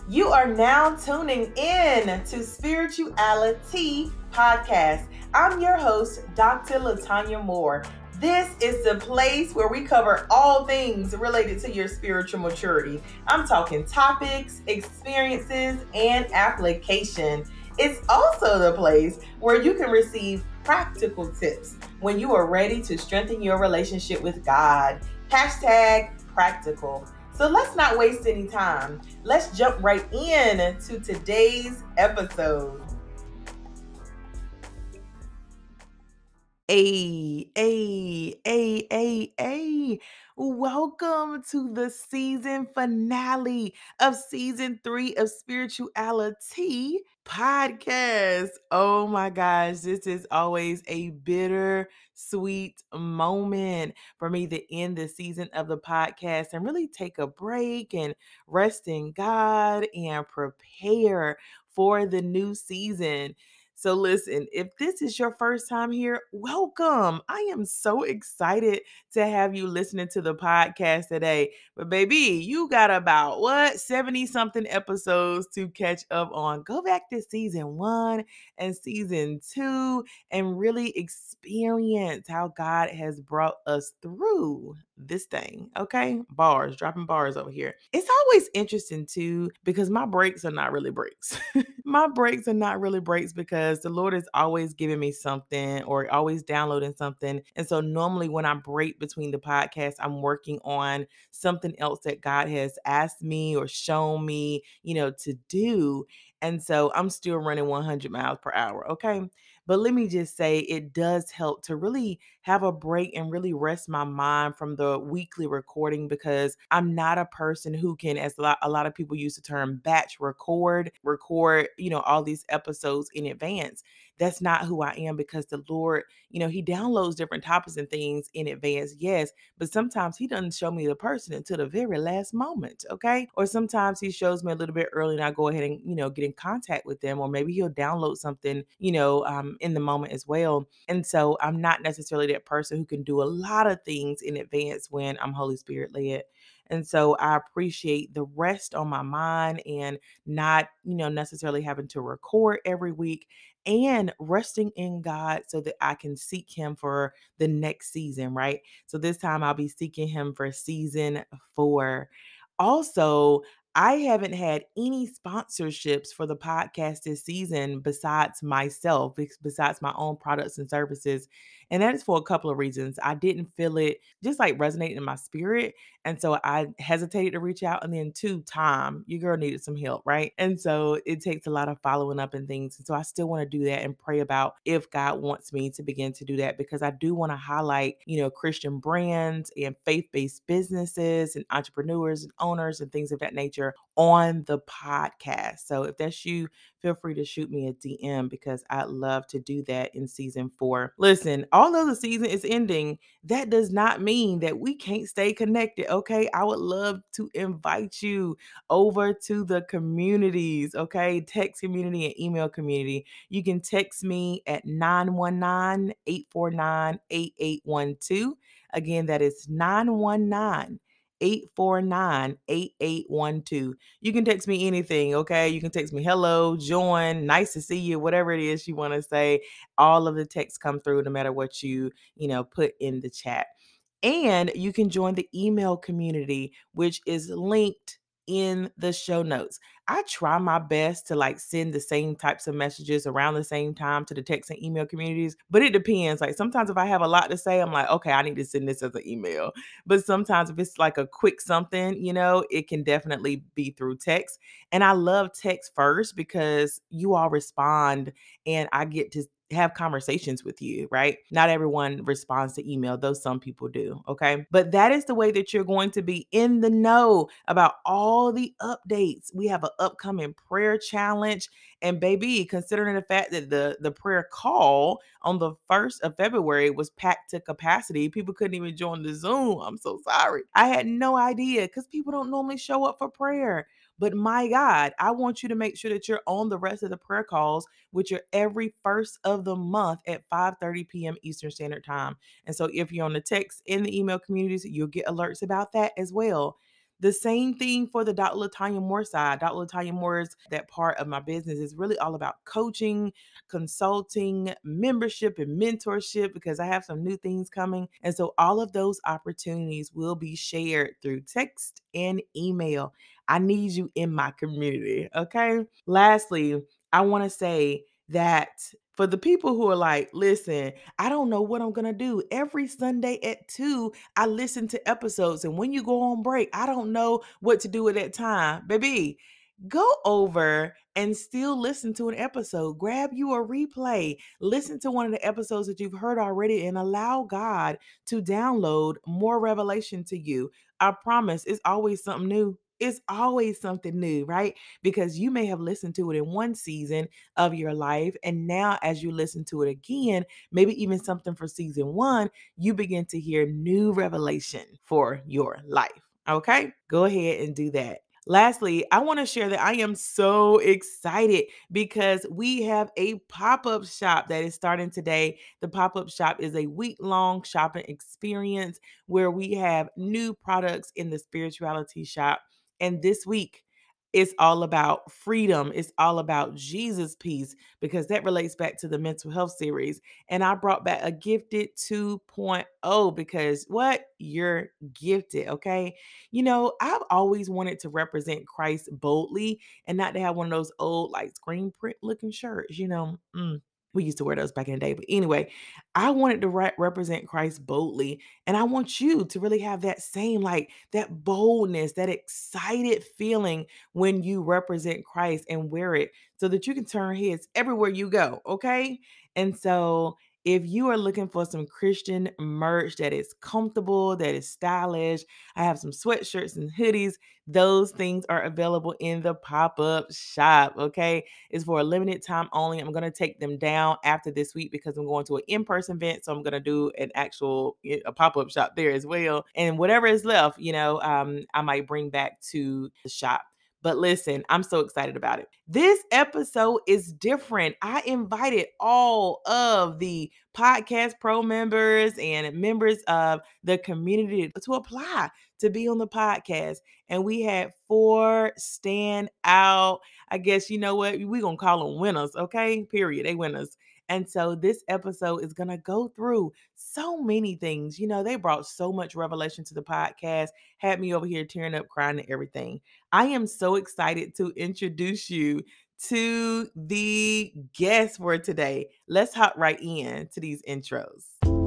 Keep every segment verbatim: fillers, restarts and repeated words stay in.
You are now tuning in to Spirituality Podcast. I'm your host, Doctor Latanya Moore. This is the place where we cover all things related to your spiritual maturity. I'm talking topics, experiences, and application. It's also the place where you can receive practical tips when you are ready to strengthen your relationship with God. Hashtag practical. So let's not waste any time. Let's jump right in to today's episode. Hey, hey, hey, hey, hey. Welcome to the season finale of season three of Spirituality Podcast. Oh my gosh, this is always a bitter sweet moment for me to end the season of the podcast and really take a break and rest in God and prepare for the new season. So listen, if this is your first time here, welcome. I am so excited to have you listening to the podcast today. But baby, you got about what seventy something episodes to catch up on. Go back to season one and season two and really experience how God has brought us through this thing. Okay, bars, dropping bars over here. It's always interesting too because my breaks are not really breaks. My breaks are not really breaks because the Lord is always giving me something or always downloading something. And so normally when I break between the podcasts, I'm working on something else that God has asked me or shown me, you know, to do. And so I'm still running one hundred miles per hour. Okay. But let me just say, it does help to really have a break and really rest my mind from the weekly recording because I'm not a person who can, as a lot, a lot of people use the term batch record, record, you know, all these episodes in advance. That's not who I am because the Lord, you know, He downloads different topics and things in advance, yes, but sometimes He doesn't show me the person until the very last moment, okay? Or sometimes He shows me a little bit early and I go ahead and, you know, get in contact with them, or maybe He'll download something, you know, um, in the moment as well. And so I'm not necessarily that person who can do a lot of things in advance when I'm Holy Spirit led. And so I appreciate the rest on my mind and not, you know, necessarily having to record every week and resting in God so that I can seek Him for the next season, right? So this time I'll be seeking Him for season four. Also, I haven't had any sponsorships for the podcast this season besides myself, besides my own products and services. And that is for a couple of reasons. I didn't feel it just like resonating in my spirit. And so I hesitated to reach out. And then two, time, your girl needed some help, right? And so it takes a lot of following up and things. And so I still want to do that and pray about if God wants me to begin to do that, because I do want to highlight, you know, Christian brands and faith-based businesses and entrepreneurs and owners and things of that nature on the podcast. So if that's you, feel free to shoot me a D M because I'd love to do that in season four. Listen, although the season is ending, that does not mean that we can't stay connected, okay? I would love to invite you over to the communities, okay? Text community and email community. You can text me at nine one nine, eight four nine, eight eight one two. Again, that is nine one nine, eight four nine, eight eight one two. You can text me anything, okay? You can text me hello, join, nice to see you, whatever it is you want to say. All of the texts come through no matter what you, you know, put in the chat. And you can join the email community, which is linked in the show notes. I try my best to like send the same types of messages around the same time to the text and email communities, but it depends. Like sometimes if I have a lot to say, I'm like, okay, I need to send this as an email. But sometimes if it's like a quick something, you know, it can definitely be through text. And I love text first because you all respond and I get to have conversations with you, right? Not everyone responds to email, though some people do, okay? But that is the way that you're going to be in the know about all the updates. We have an upcoming prayer challenge. And baby, considering the fact that the, the prayer call on the first of February was packed to capacity, people couldn't even join the Zoom. I'm so sorry. I had no idea because people don't normally show up for prayer. But my God, I want you to make sure that you're on the rest of the prayer calls, which are every first of the month at five thirty p.m. Eastern Standard Time. And so if you're on the text in the email communities, you'll get alerts about that as well. The same thing for the Doctor Latanya Moore side. Doctor Latanya Moore's that part of my business is really all about coaching, consulting, membership, and mentorship because I have some new things coming. And so all of those opportunities will be shared through text and email. I need you in my community. Okay. Lastly, I want to say that for the people who are like, listen, I don't know what I'm going to do. Every Sunday at two, I listen to episodes. And when you go on break, I don't know what to do at that time. Baby, go over and still listen to an episode. Grab you a replay. Listen to one of the episodes that you've heard already and allow God to download more revelation to you. I promise it's always something new. It's always something new, right? Because you may have listened to it in one season of your life. And now, as you listen to it again, maybe even something for season one, you begin to hear new revelation for your life. Okay? Go ahead and do that. Lastly, I want to share that I am so excited because we have a pop-up shop that is starting today. The pop-up shop is a week-long shopping experience where we have new products in the spirituality shop. And this week, it's all about freedom. It's all about Jesus peace because that relates back to the mental health series. And I brought back a gifted 2.0 because what? You're gifted, okay? You know, I've always wanted to represent Christ boldly and not to have one of those old like screen print looking shirts, you know. Mm. We used to wear those back in the day. But anyway, I wanted to re- represent Christ boldly. And I want you to really have that same, like that boldness, that excited feeling when you represent Christ and wear it so that you can turn heads everywhere you go. Okay. And so if you are looking for some Christian merch that is comfortable, that is stylish, I have some sweatshirts and hoodies. Those things are available in the pop up shop. Okay. It's for a limited time only. I'm going to take them down after this week because I'm going to an in person event. So I'm going to do an actual a pop up shop there as well. And whatever is left, you know, um, I might bring back to the shop. But listen, I'm so excited about it. This episode is different. I invited all of the Podcast Pro members and members of the community to apply to be on the podcast. And we had four stand out. I guess you know what? We're going to call them winners, okay? Period. They winners. And so this episode is going to go through so many things. You know, they brought so much revelation to the podcast, had me over here tearing up, crying, and everything. I am so excited to introduce you to the guest for today. Let's hop right in to these intros.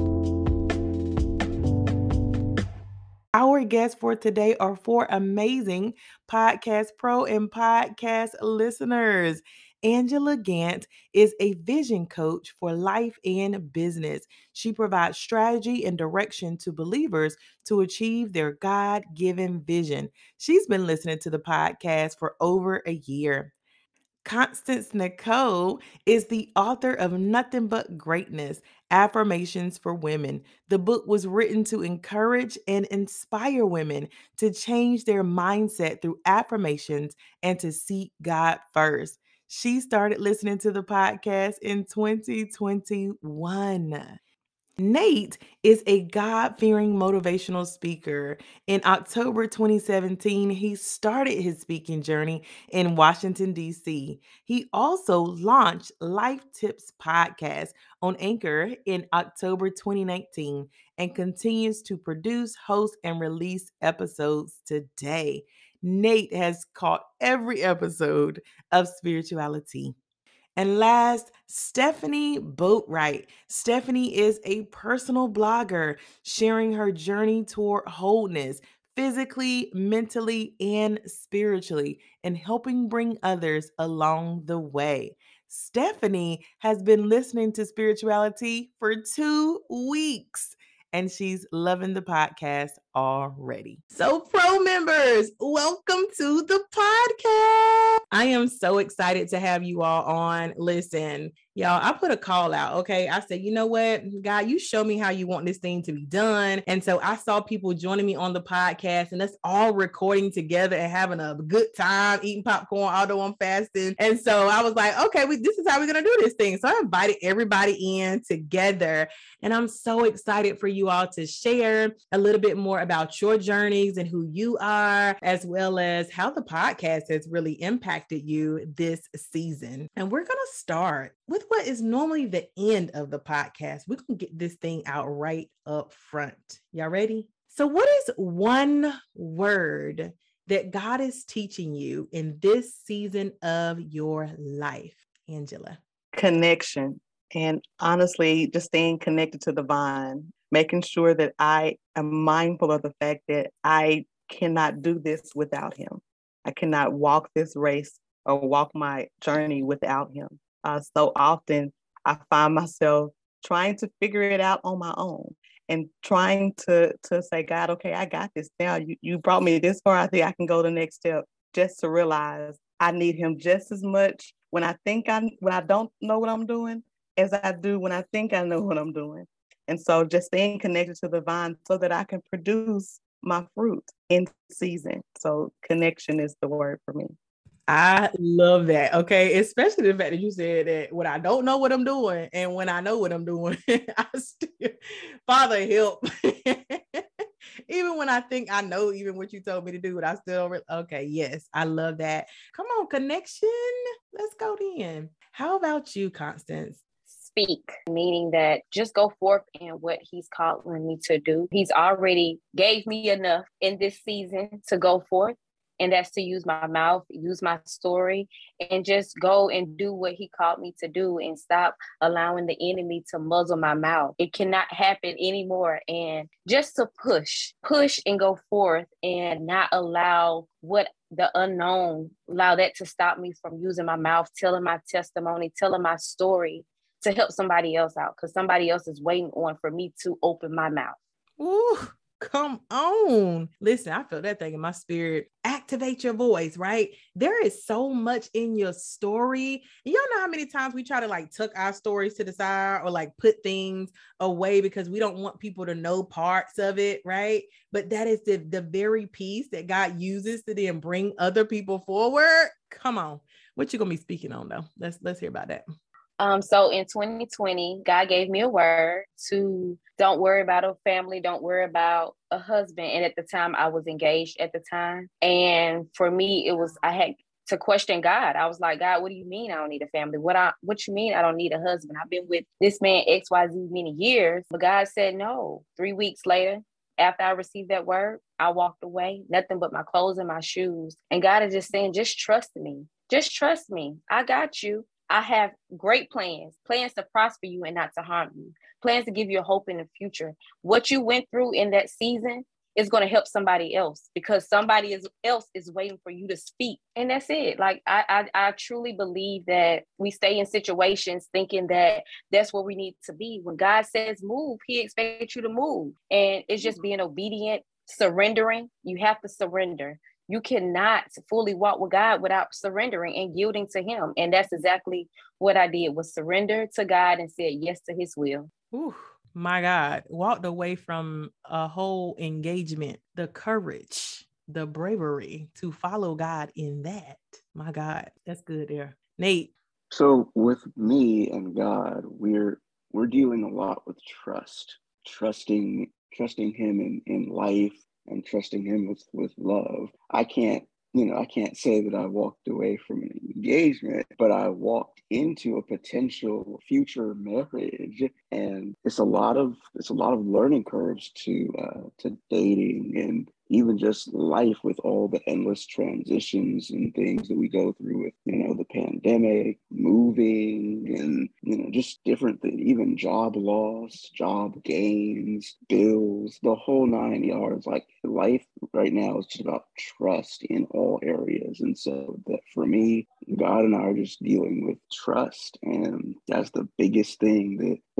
Our guests for today are four amazing Podcast Pro and podcast listeners. Angela Gant is a vision coach for life and business. She provides strategy and direction to believers to achieve their God-given vision. She's been listening to the podcast for over a year. Constance Nicole is the author of Nothing But Greatness, Affirmations for Women. The book was written to encourage and inspire women to change their mindset through affirmations and to seek God first. She started listening to the podcast in twenty twenty-one. Nate is a God-fearing motivational speaker. In October twenty seventeen, he started his speaking journey in Washington, D C. He also launched Life Tips Podcast on Anchor in October twenty nineteen and continues to produce, host, and release episodes today. Nate has caught every episode of Spirituality. And last, Stephanie Boatwright. Stephanie is a personal blogger sharing her journey toward wholeness, physically, mentally, and spiritually, and helping bring others along the way. Stephanie has been listening to spirituality for two weeks and she's loving the podcast already. So, pro members, welcome to the podcast. I am so excited to have you all on. Listen, Y'all, I put a call out, okay? I said, you know what, God, you show me how you want this thing to be done. And so I saw people joining me on the podcast, and us all recording together and having a good time, eating popcorn, although I'm fasting. And so I was like, okay, we, this is how we're going to do this thing. So I invited everybody in together. And I'm so excited for you all to share a little bit more about your journeys and who you are, as well as how the podcast has really impacted you this season. And we're going to start with what is normally the end of the podcast. We're going to get this thing out right up front. Y'all ready? So what is one word that God is teaching you in this season of your life, Angela? Connection. And honestly, just staying connected to the vine, making sure that I am mindful of the fact that I cannot do this without him. I cannot walk this race or walk my journey without him. Uh, so often I find myself trying to figure it out on my own and trying to, to say, God, okay, I got this now. You, you brought me this far. I think I can go the next step, just to realize I need him just as much when I think I, when I don't know what I'm doing, as I do when I think I know what I'm doing. And so just staying connected to the vine so that I can produce my fruit in season. So connection is the word for me. I love that. Okay. Especially the fact that you said that when I don't know what I'm doing and when I know what I'm doing, I still, Father, help. Even when I think I know even what you told me to do, but I still, re- okay, yes, I love that. Come on, connection. Let's go then. How about you, Constance? Speak, meaning that just go forth in what he's calling me to do. He's already gave me enough in this season to go forth. And that's to use my mouth, use my story, and just go and do what he called me to do and stop allowing the enemy to muzzle my mouth. It cannot happen anymore. And just to push, push and go forth and not allow what the unknown, allow that to stop me from using my mouth, telling my testimony, telling my story to help somebody else out, because somebody else is waiting on for me to open my mouth. Ooh. Come on. Listen, I feel that thing in my spirit. Activate your voice, right? There is so much in your story. You don't know how many times we try to like tuck our stories to the side or like put things away because we don't want people to know parts of it, right? But that is the, the very piece that God uses to then bring other people forward. Come on. What you gonna be speaking on though? Let's let's hear about that. Um, so in twenty twenty, God gave me a word to don't worry about a family, don't worry about a husband. And at the time I was engaged at the time. And for me, it was, I had to question God. I was like, God, what do you mean I don't need a family? What I, what you mean I don't need a husband? I've been with this man X Y Z many years, but God said no. Three weeks later, after I received that word, I walked away, nothing but my clothes and my shoes. And God is just saying, just trust me. Just trust me. I got you. I have great plans, plans to prosper you and not to harm you, plans to give you a hope in the future. What you went through in that season is going to help somebody else, because somebody is, else is waiting for you to speak. And that's it. Like, I, I, I truly believe that we stay in situations thinking that that's where we need to be. When God says move, he expects you to move. And it's just being obedient, surrendering. You have to surrender. You cannot fully walk with God without surrendering and yielding to him. And that's exactly what I did, was surrender to God and said yes to his will. Ooh, my God. Walked away from a whole engagement, the courage, the bravery to follow God in that. My God, that's good there. Nate. So with me and God, we're we're dealing a lot with trust, trusting, trusting him in, in life, and trusting him with, with love. I can't, you know, I can't say that I walked away from an engagement, but I walked into a potential future marriage. And it's a lot of, it's a lot of learning curves to, uh, to dating and even just life with all the endless transitions and things that we go through with, you know, the pandemic, moving, and, you know, just different things, even job loss, job gains, bills, the whole nine yards. Like, life right now is just about trust in all areas. And so that for me, God and I are just dealing with trust. And that's the biggest thing that,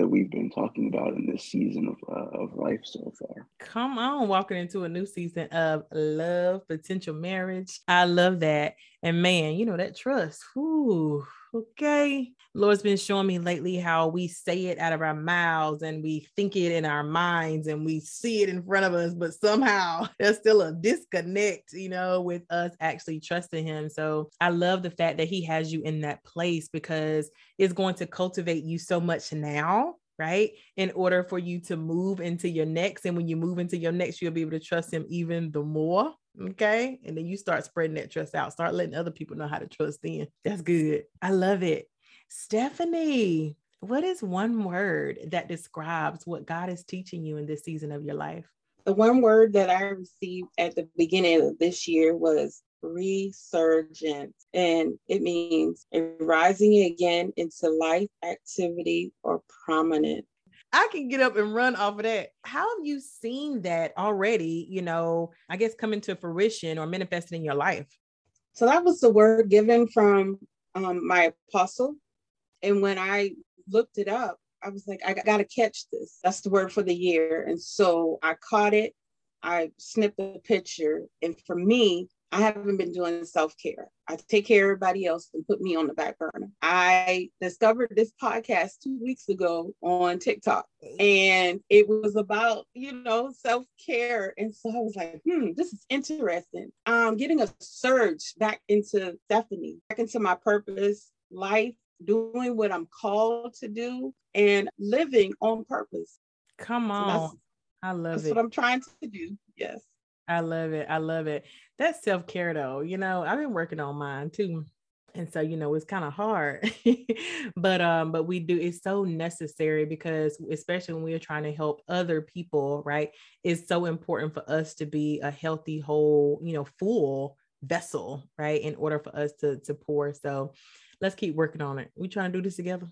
that we've been talking about in this season of, uh, of life so far. Come on, walking into a new season of love, potential marriage. I love that. And man, you know, that trust. Whew, okay. Lord's been showing me lately how we say it out of our mouths and we think it in our minds and we see it in front of us, but somehow there's still a disconnect, you know, with us actually trusting him. So I love the fact that he has you in that place, because it's going to cultivate you so much now, right? In order for you to move into your next. And when you move into your next, you'll be able to trust him even the more. Okay. And then you start spreading that trust out, start letting other people know how to trust in. That's good. I love it. Stephanie, what is one word that describes what God is teaching you in this season of your life? The one word that I received at the beginning of this year was resurgence, and it means a rising again into life, activity, or prominence. I can get up and run off of that. How have you seen that already, you know, I guess coming to fruition or manifesting in your life? So that was the word given from um, my apostle. And when I looked it up, I was like, I got to catch this. That's the word for the year. And so I caught it. I snipped the picture. And for me, I haven't been doing self-care. I take care of everybody else and put me on the back burner. I discovered this podcast two weeks ago on TikTok, and it was about, you know, self-care. And so I was like, hmm, this is interesting. I'm getting a surge back into Stephanie, back into my purpose, life, doing what I'm called to do, and living on purpose. Come on. So I love that's it. That's what I'm trying to do. Yes. I love it. I love it. That's self-care though. You know, I've been working on mine too. And so, you know, it's kind of hard, but, um, but we do, it's so necessary, because especially when we're trying to help other people, right? It's so important for us to be a healthy, whole, you know, full vessel, right? In order for us to, to pour. So let's keep working on it. We trying to do this together.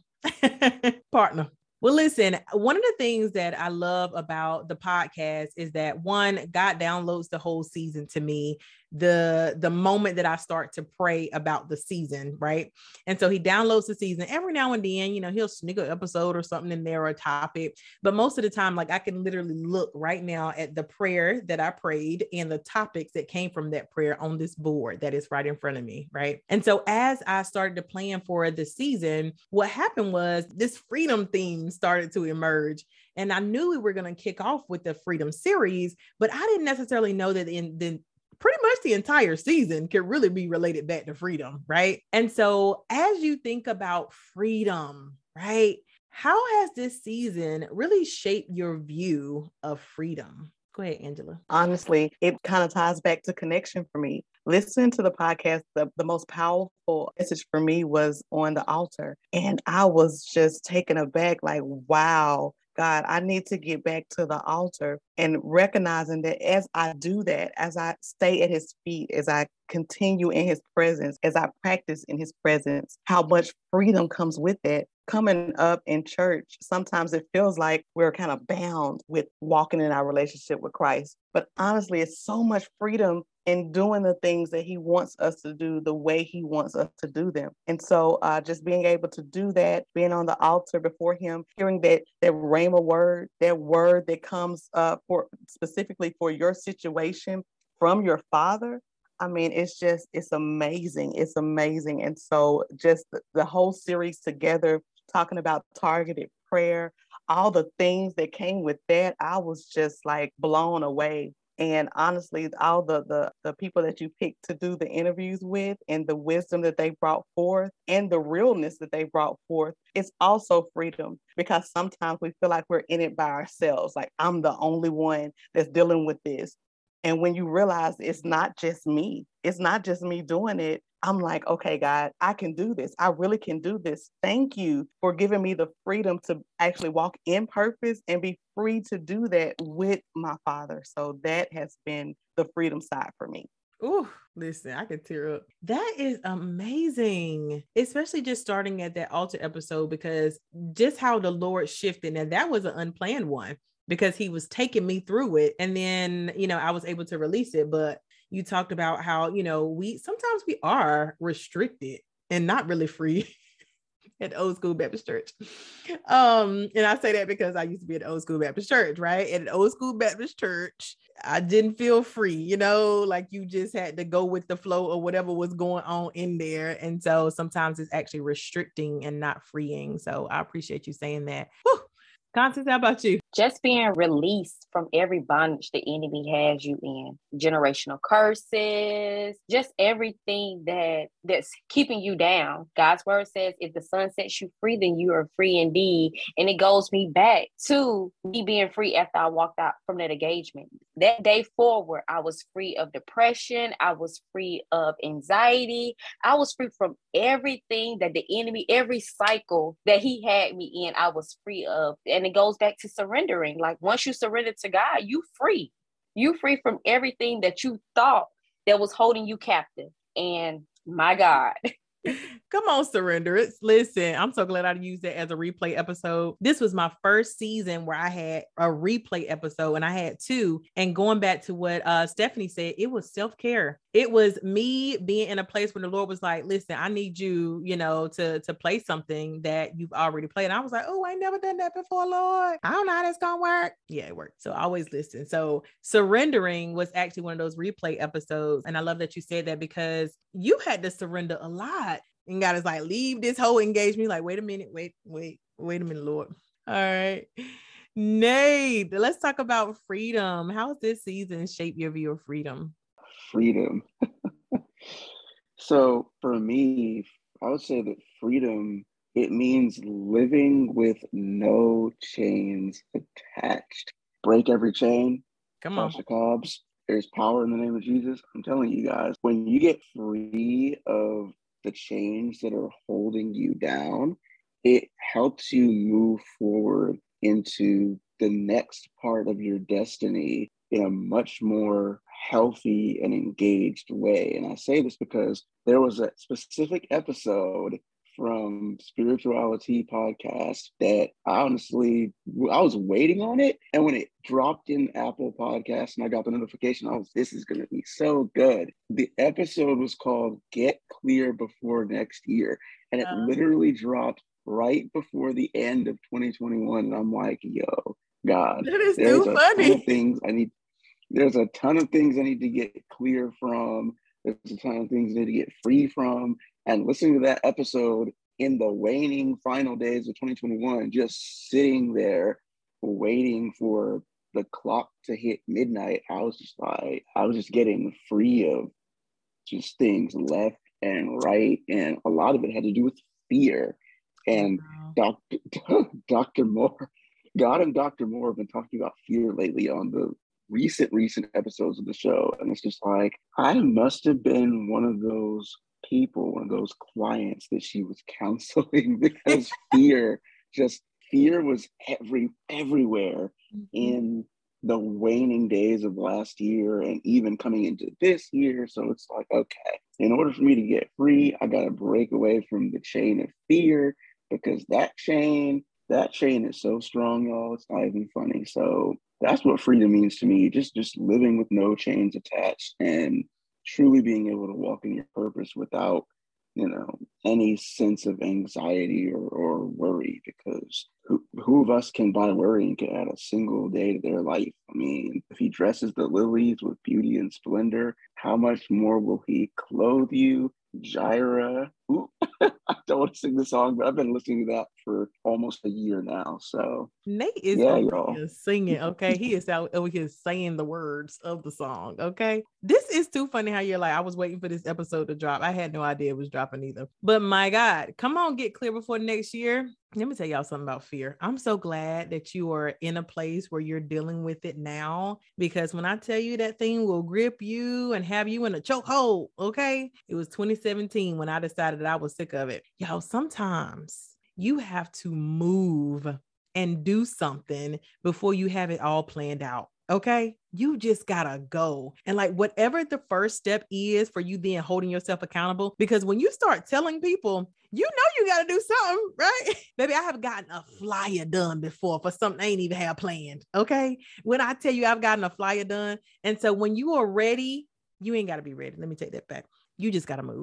Partner. Well, listen, one of the things that I love about the podcast is that, one, God downloads the whole season to me the the moment that I start to pray about the season, right? And so he downloads the season every now and then, you know, he'll sneak an episode or something in there or a topic. But most of the time, like I can literally look right now at the prayer that I prayed and the topics that came from that prayer on this board that is right in front of me, right? And so as I started to plan for the season, what happened was this freedom theme started to emerge. And I knew we were going to kick off with the freedom series, but I didn't necessarily know that in the pretty much the entire season could really be related back to freedom, right? And so as you think about freedom, right, how has this season really shaped your view of freedom? Go ahead, Angela. Honestly, it kind of ties back to connection for me. Listening to the podcast, the, the most powerful message for me was on the altar. And I was just taken aback, like, wow, God, I need to get back to the altar, and recognizing that as I do that, as I stay at his feet, as I continue in his presence, as I practice in his presence, how much freedom comes with that. Coming up in church, sometimes it feels like we're kind of bound with walking in our relationship with Christ. But honestly, it's so much freedom in doing the things that he wants us to do the way he wants us to do them. And so uh, just being able to do that, being on the altar before him, hearing that, that rhema word, that word that comes uh, for specifically for your situation from your Father. I mean, it's just, it's amazing. It's amazing. And so just the, the whole series together, talking about targeted prayer, all the things that came with that, I was just like blown away. And honestly, all the, the the people that you picked to do the interviews with, and the wisdom that they brought forth, and the realness that they brought forth, it's also freedom, because sometimes we feel like we're in it by ourselves. Like, I'm the only one that's dealing with this. And when you realize it's not just me, it's not just me doing it, I'm like, okay, God, I can do this. I really can do this. Thank you for giving me the freedom to actually walk in purpose and be free to do that with my Father. So that has been the freedom side for me. Ooh, listen, I could tear up. That is amazing, especially just starting at that altar episode, because just how the Lord shifted, and that was an unplanned one, because he was taking me through it. And then, you know, I was able to release it. But you talked about how, you know, we sometimes we are restricted and not really free at the Old School Baptist Church. Um, and I say that because I used to be at the Old School Baptist Church, right? At the Old School Baptist Church, I didn't feel free, you know, like you just had to go with the flow or whatever was going on in there. And so sometimes it's actually restricting and not freeing. So I appreciate you saying that. Whew. Constance, how about you? Just being released from every bondage the enemy has you in. Generational curses, just everything that that's keeping you down. God's word says, if the Son sets you free, then you are free indeed. And it goes me back to me being free after I walked out from that engagement. That day forward, I was free of depression. I was free of anxiety. I was free from everything that the enemy, every cycle that he had me in, I was free of. And it goes back to surrendering. Like once you surrender to God, you free. You free from everything that you thought that was holding you captive. And my God. Come on, surrender. Listen, I'm so glad I used that as a replay episode. This was my first season where I had a replay episode, and I had two. And going back to what uh, Stephanie said, it was self-care. It was me being in a place where the Lord was like, listen, I need you, you know, to, to play something that you've already played. And I was like, oh, I ain't never done that before, Lord. I don't know how that's going to work. Yeah, it worked. So I always listen. So surrendering was actually one of those replay episodes. And I love that you said that because you had to surrender a lot. And God is like, leave this whole engagement. Like, wait a minute, wait, wait, wait a minute, Lord. All right. Nate, let's talk about freedom. How's this season shaped your view of freedom? Freedom. So for me, I would say that freedom, it means living with no chains attached. Break every chain. Come on. Tasha Cobbs, there's power in the name of Jesus. I'm telling you guys, when you get free of the chains that are holding you down, it helps you move forward into the next part of your destiny in a much more healthy and engaged way. And I say this because there was a specific episode from Spirituality Podcast that I honestly, I was waiting on it. And when it dropped in Apple Podcasts and I got the notification, I was, this is going to be so good. The episode was called Get Clear Before Next Year. And it uh, literally dropped right before the end of twenty twenty-one. And I'm like, yo, God, that is there's too a funny. ton of things I need. There's a ton of things I need to get clear from. There's a ton of things I need to get free from. And listening to that episode in the waning final days of twenty twenty-one, just sitting there waiting for the clock to hit midnight, I was just like, I was just getting free of just things left and right. And a lot of it had to do with fear. And wow. Doctor Doctor Moore, God and Doctor Moore have been talking about fear lately on the recent, recent episodes of the show. And it's just like, I must have been one of those people, one of those clients that she was counseling because fear, just fear was every everywhere mm-hmm. in the waning days of last year and even coming into this year. So it's like, okay, in order for me to get free, I got to break away from the chain of fear because that chain, that chain is so strong, y'all. It's not even funny. So that's what freedom means to me. Just, just living with no chains attached and truly being able to walk in your purpose without, you know, any sense of anxiety or, or worry, because who, who of us can by worrying can add a single day to their life? I mean, if he dresses the lilies with beauty and splendor, how much more will he clothe you? Jireh. Ooh, I don't want to sing the song, but I've been listening to that for almost a year now. So Nate is yeah, over y'all. here singing. Okay, he is out over here saying the words of the song. Okay, this is too funny how you're like, I was waiting for this episode to drop. I had no idea it was dropping either. But my God, come on, get clear before next year. Let me tell y'all something about fear. I'm so glad that you are in a place where you're dealing with it now, because when I tell you that thing will grip you and have you in a chokehold, okay? It was twenty seventeen when I decided that I was sick of it. Y'all, sometimes you have to move and do something before you have it all planned out. Okay. You just gotta go. And like whatever the first step is for you then holding yourself accountable, because when you start telling people, you know, you got to do something, right? Baby, I have gotten a flyer done before for something I ain't even have planned. Okay. When I tell you I've gotten a flyer done. And so when you are ready, you ain't got to be ready. Let me take that back. You just got to move.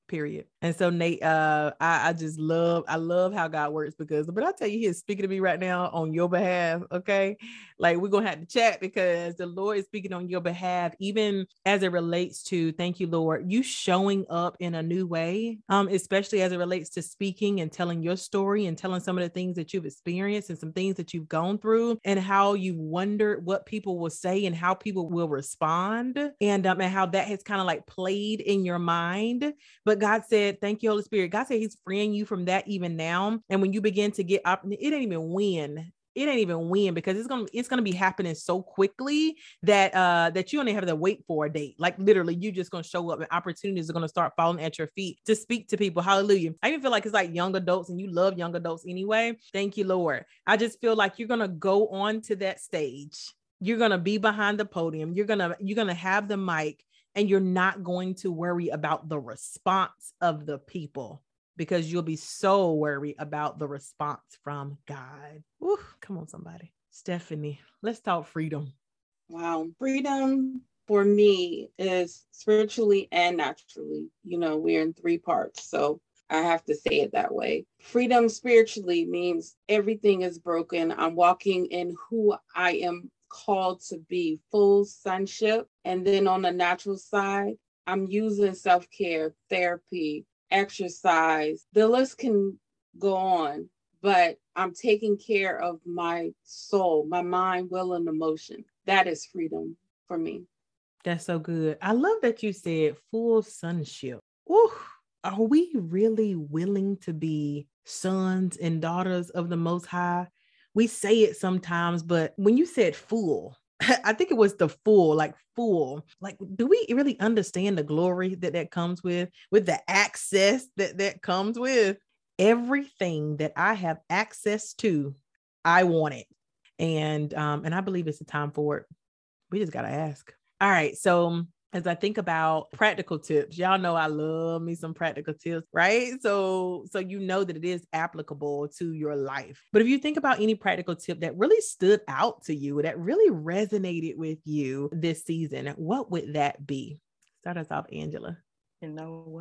period. And so Nate, uh, I, I just love, I love how God works because, but I tell you, He is speaking to me right now on your behalf. Okay. Like we're going to have to chat because the Lord is speaking on your behalf, even as it relates to, thank you, Lord, you showing up in a new way, um, especially as it relates to speaking and telling your story and telling some of the things that you've experienced and some things that you've gone through and how you wondered what people will say and how people will respond. And, um, and how that has kind of like played in your mind. But God said, thank you, Holy Spirit. God said He's freeing you from that even now. And when you begin to get up, it ain't even win. It ain't even win because it's gonna it's gonna be happening so quickly that uh that you only have to wait for a date. Like literally, you just gonna show up and opportunities are gonna start falling at your feet to speak to people. Hallelujah. I even feel like it's like young adults, and you love young adults anyway. Thank you, Lord. I just feel like you're gonna go on to that stage. You're gonna be behind the podium. You're gonna you're gonna have the mic, and you're not going to worry about the response of the people, because you'll be so worried about the response from God. Woo, come on, somebody. Stephanie, let's talk freedom. Wow. Freedom for me is spiritually and naturally. You know, we're in three parts, so I have to say it that way. Freedom spiritually means everything is broken. I'm walking in who I am called to be, full sonship. And then on the natural side, I'm using self-care, therapy, exercise. The list can go on, but I'm taking care of my soul, my mind, will, and emotion. That is freedom for me. That's so good. I love that you said full sonship. Ooh, are we really willing to be sons and daughters of the Most High? We say it sometimes, but when you said full, I think it was the full, like full, like, do we really understand the glory that that comes with, with the access that that comes with? Everything that I have access to, I want it. And, um, and I believe it's the time for it. We just got to ask. All right. So as I think about practical tips, y'all know I love me some practical tips, right? So, so you know that it is applicable to your life. But if you think about any practical tip that really stood out to you, that really resonated with you this season, what would that be? Start us off, Angela. You know what?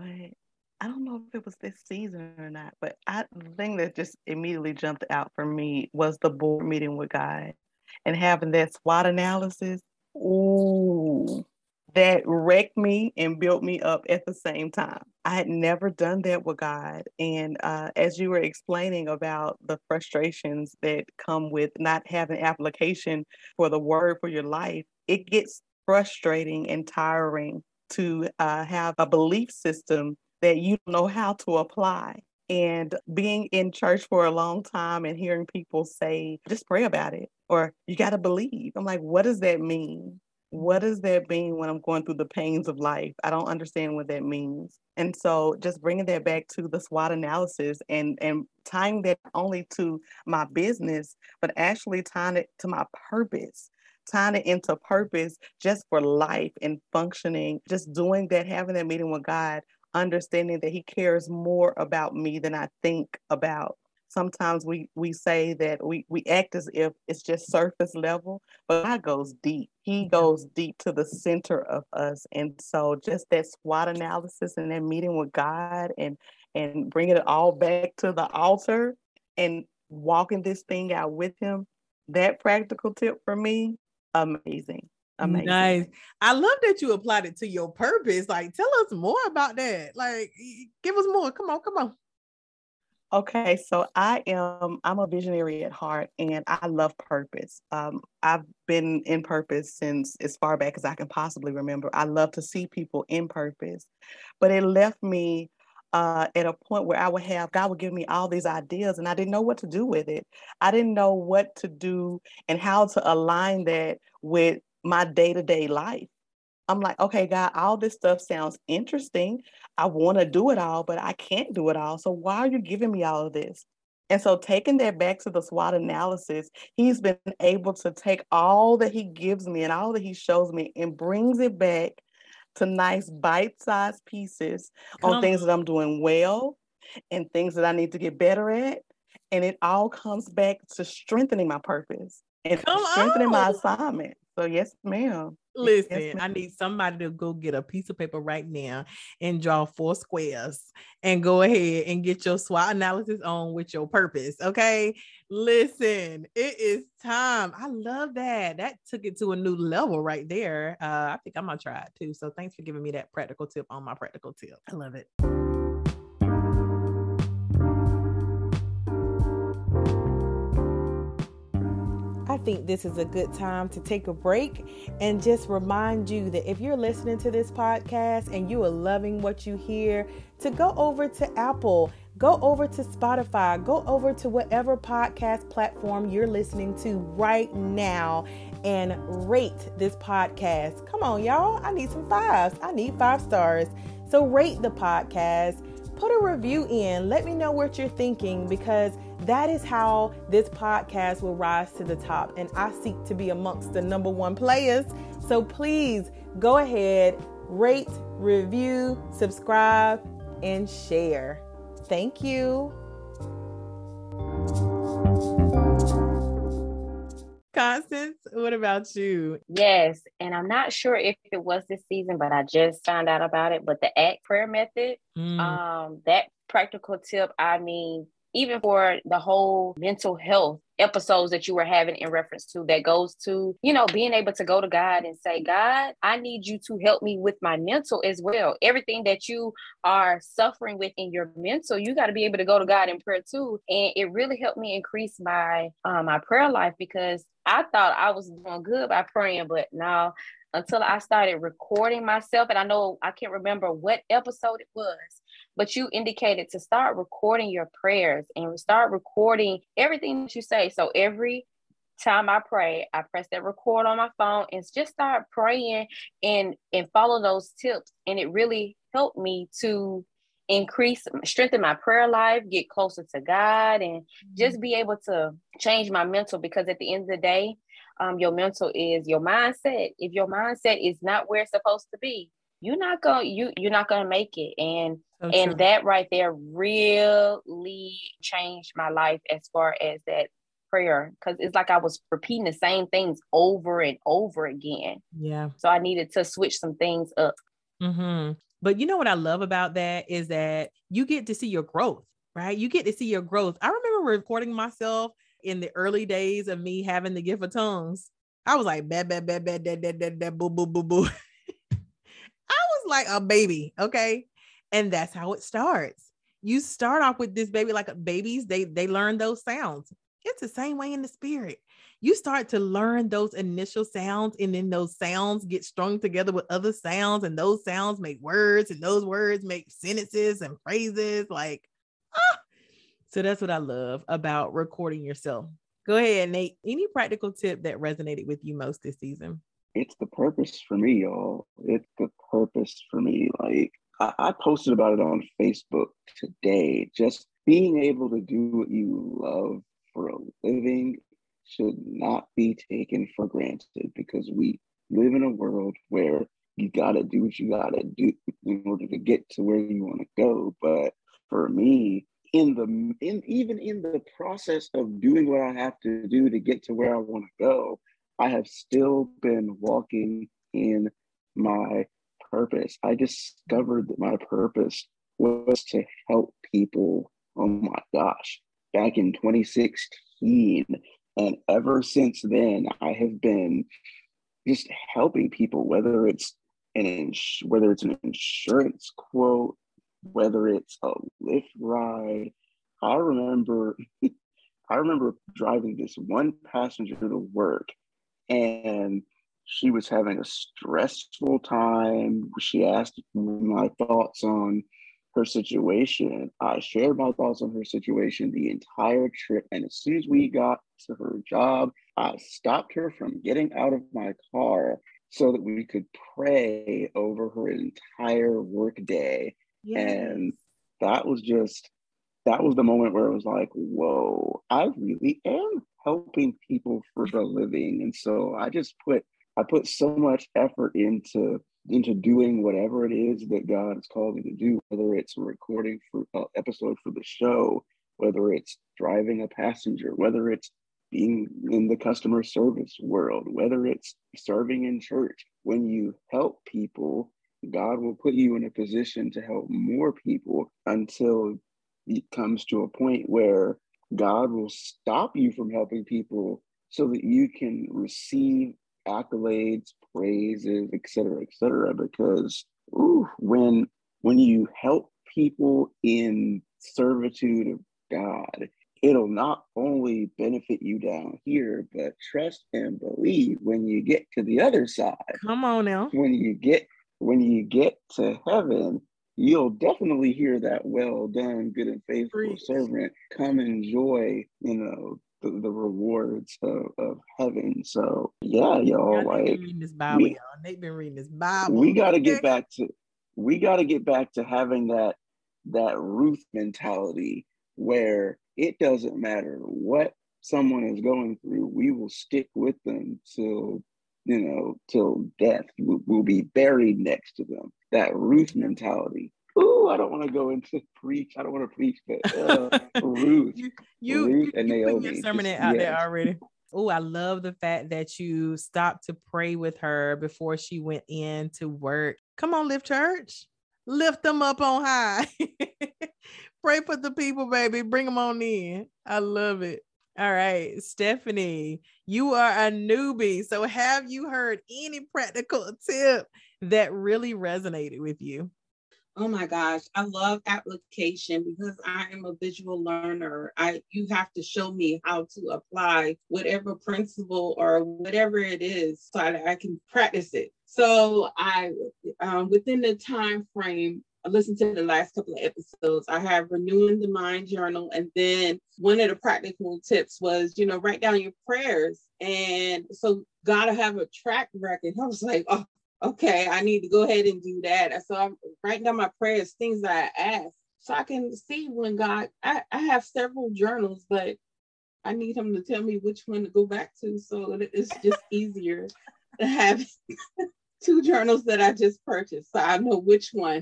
I don't know if it was this season or not, but I, the thing that just immediately jumped out for me was the board meeting with God and having that SWOT analysis. Ooh. That wrecked me and built me up at the same time. I had never done that with God. And uh, as you were explaining about the frustrations that come with not having application for the word for your life, it gets frustrating and tiring to uh, have a belief system that you don't know how to apply. And being in church for a long time and hearing people say, just pray about it, or you got to believe. I'm like, what does that mean? What does that mean when I'm going through the pains of life? I don't understand what that means. And so just bringing that back to the SWOT analysis and, and tying that only to my business, but actually tying it to my purpose, tying it into purpose just for life and functioning, just doing that, having that meeting with God, understanding that He cares more about me than I think about. Sometimes we we say that we, we act as if it's just surface level, but God goes deep. He goes deep to the center of us. And so just that SWOT analysis and that meeting with God and, and bringing it all back to the altar and walking this thing out with Him, that practical tip for me, amazing. Amazing. Nice. I love that you applied it to your purpose. Like, tell us more about that. Like, give us more. Come on, come on. Okay, so I am, I'm a visionary at heart and I love purpose. Um, I've been in purpose since as far back as I can possibly remember. I love to see people in purpose, but it left me uh, at a point where I would have, God would give me all these ideas and I didn't know what to do with it. I didn't know what to do and how to align that with my day-to-day life. I'm like, okay, God, all this stuff sounds interesting. I want to do it all, but I can't do it all. So why are you giving me all of this? And so taking that back to the SWOT analysis, He's been able to take all that He gives me and all that He shows me and brings it back to nice bite-sized pieces Come on things that I'm doing well and things that I need to get better at. And it all comes back to strengthening my purpose and Come strengthening on. my assignment. So yes, ma'am. Listen, Yes, I need somebody to go get a piece of paper right now and draw four squares and go ahead and get your SWOT analysis on with your purpose. Okay. Listen, it is time. I love that. That took it to a new level right there. Uh, I think I'm going to try it too. So thanks for giving me that practical tip on my practical tip. I love it. I think this is a good time to take a break and just remind you that if you're listening to this podcast and you are loving what you hear, to go over to Apple, go over to Spotify, go over to whatever podcast platform you're listening to right now and rate this podcast. Come on, y'all. I need some fives. I need five stars. So rate the podcast. Put a review in. Let me know what you're thinking, because that is how this podcast will rise to the top. And I seek to be amongst the number one players. So please go ahead, rate, review, subscribe, and share. Thank you. Constance, what about you? Yes, and I'm not sure if it was this season, but I just found out about it. But the ACT prayer method, Mm. um, that practical tip, I mean, even for the whole mental health episodes that you were having in reference to, that goes to, you know, being able to go to God and say, God, I need you to help me with my mental as well. Everything that you are suffering with in your mental, you got to be able to go to God in prayer too. And it really helped me increase my, uh, my prayer life, because I thought I was doing good by praying, but no, until I started recording myself. And I know I can't remember what episode it was, but you indicated to start recording your prayers and start recording everything that you say. So every time I pray, I press that record on my phone and just start praying and, and follow those tips. And it really helped me to increase, strengthen my prayer life, get closer to God, and just be able to change my mental, because at the end of the day, um, your mental is your mindset. If your mindset is not where it's supposed to be, you're not going you you're not going to make it. And So and true. that right there really changed my life as far as that prayer, because it's like I was repeating the same things over and over again. Yeah. So I needed to switch some things up. Mm-hmm. But you know what I love about that is that you get to see your growth, right? You get to see your growth. I remember recording myself in the early days of me having the gift of tongues. I was like, bad, bad, bad, bad, bad, bad, bad, bad, boo, boo, boo, boo. I was like a baby. Okay. And that's how it starts. You start off with this baby, like babies, they, they learn those sounds. It's the same way in the spirit. You start to learn those initial sounds, and then those sounds get strung together with other sounds, and those sounds make words, and those words make sentences and phrases. Like, ah. So that's what I love about recording yourself. Go ahead, Nate. Any practical tip that resonated with you most this season? It's the purpose for me, y'all. It's the purpose for me. Like, I, I posted about it on Facebook today. Just being able to do what you love for a living should not be taken for granted, because we live in a world where you got to do what you got to do in order to get to where you want to go. But for me, in the in even in the process of doing what I have to do to get to where I want to go, I have still been walking in my purpose. I discovered that my purpose was to help people. Oh my gosh, back in twenty sixteen. And ever since then, I have been just helping people, whether it's an ins- whether it's an insurance quote, whether it's a Lyft ride. I remember, I remember driving this one passenger to work, and she was having a stressful time. She asked my thoughts on her situation. I shared my thoughts on her situation the entire trip. And as soon as we got to her job, I stopped her from getting out of my car so that we could pray over her entire work day. Yes. And that was just, that was the moment where I was like, whoa, I really am helping people for a living. And so I just put, I put so much effort into into doing whatever it is that God has called me to do, whether it's a recording for an uh, episode for the show, whether it's driving a passenger, whether it's being in the customer service world, whether it's serving in church. When you help people, God will put you in a position to help more people until it comes to a point where God will stop you from helping people so that you can receive accolades, praises, et cetera, et cetera. Because ooh, when when you help people in servitude of God, it'll not only benefit you down here, but trust and believe when you get to the other side. Come on now. When you get when you get to heaven, you'll definitely hear that "well done, good and faithful Preach. servant." Come enjoy, you know, the, the rewards of, of heaven. So yeah, y'all, Y'all, like been reading this Bible, we, y'all. They've been reading this Bible. we got to okay? get back to we got to get back to having that that Ruth mentality where it doesn't matter what someone is going through, we will stick with them till, you know, till death. We'll, we'll be buried next to them. That Ruth Yeah. mentality. Ooh, I don't want to go into preach. I don't want to preach, but uh, Ruth, you, you, Ruth you, and you putting Naomi. your sermon just, out yes. there already. Oh, I love the fact that you stopped to pray with her before she went in to work. Come on, Lift Church. Lift them up on high. Pray for the people, baby. Bring them on in. I love it. All right, Stephanie, you are a newbie. So have you heard any practical tip that really resonated with you? Oh my gosh, I love application because I am a visual learner. I you have to show me how to apply whatever principle or whatever it is so I, I can practice it. So I, um, within the time frame, I listened to the last couple of episodes. I have Renewing the Mind journal, and then one of the practical tips was, you know, write down your prayers, and so gotta have a track record. I was like, oh. Okay, I need to go ahead and do that. So I'm writing down my prayers, things that I ask, so I can see when God, I, I have several journals, but I need him to tell me which one to go back to. So it's just easier to have two journals that I just purchased. So I know which one.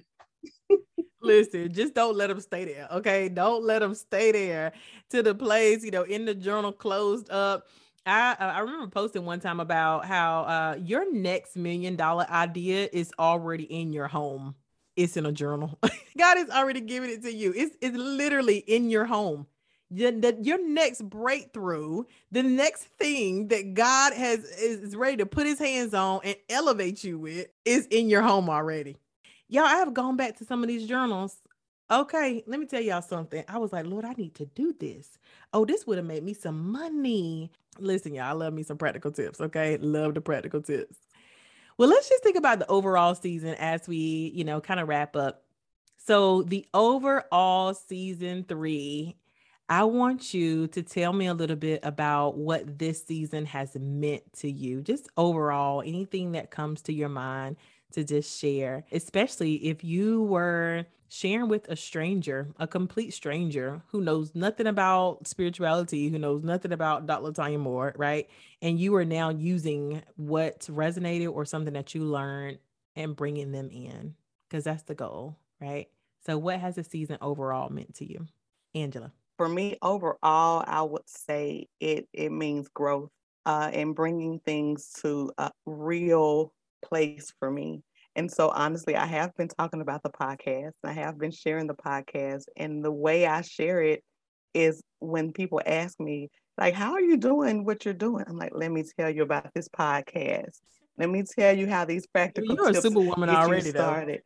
Listen, just don't let them stay there. Okay. Don't let them stay there to the place, you know, in the journal closed up. I I remember posting one time about how uh, your next million dollar idea is already in your home. It's in a journal. God is already giving it to you. It's it's literally in your home. Your, the, your next breakthrough, the next thing that God has is, is ready to put his hands on and elevate you with is in your home already. Y'all, I have gone back to some of these journals. Okay, let me tell y'all something. I was like, Lord, I need to do this. Oh, this would have made me some money. Listen, y'all, I love me some practical tips. Okay, love the practical tips. Well, let's just think about the overall season as we, you know, kind of wrap up. So the overall season three, I want you to tell me a little bit about what this season has meant to you. Just overall, anything that comes to your mind to just share, especially if you were sharing with a stranger, a complete stranger who knows nothing about spirituality, who knows nothing about Doctor LaTanya Moore, right? And you are now using what resonated or something that you learned and bringing them in, because that's the goal, right? So what has the season overall meant to you? Angela. For me, overall, I would say it, it means growth uh, and bringing things to a real place for me. And so honestly, I have been talking about the podcast. I have been sharing the podcast. And the way I share it is when people ask me, like, how are you doing what you're doing? I'm like, let me tell you about this podcast. Let me tell you how these practical You're a tips superwoman get already, you started.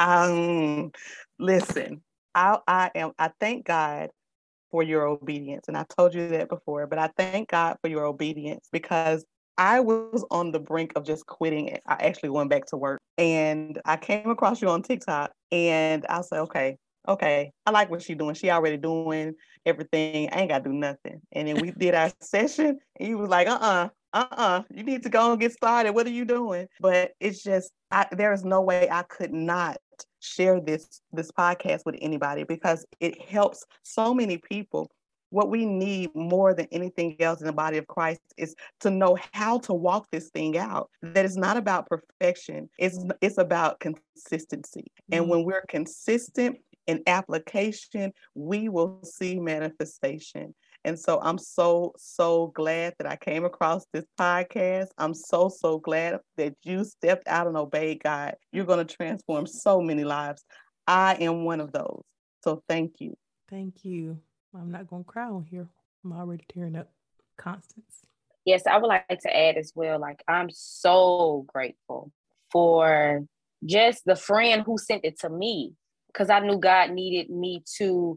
Um, listen, I, I am. I thank God for your obedience. And I told you that before, but I thank God for your obedience because I was on the brink of just quitting it. I actually went back to work and I came across you on TikTok and I said, okay, okay, I like what she's doing. She already doing everything. I ain't got to do nothing. And then we did our session and you was like, uh-uh, uh-uh, you need to go and get started. What are you doing? But it's just, I, there is no way I could not share this this podcast with anybody because it helps so many people. What we need more than anything else in the body of Christ is to know how to walk this thing out. That it's not about perfection. It's it's about consistency. Mm-hmm. And when we're consistent in application, we will see manifestation. And so I'm so, so glad that I came across this podcast. I'm so, so glad that you stepped out and obeyed God. You're going to transform so many lives. I am one of those. So thank you. Thank you. I'm not going to cry on here. I'm already tearing up. Constance. Yes, I would like to add as well, like, I'm so grateful for just the friend who sent it to me, because I knew God needed me to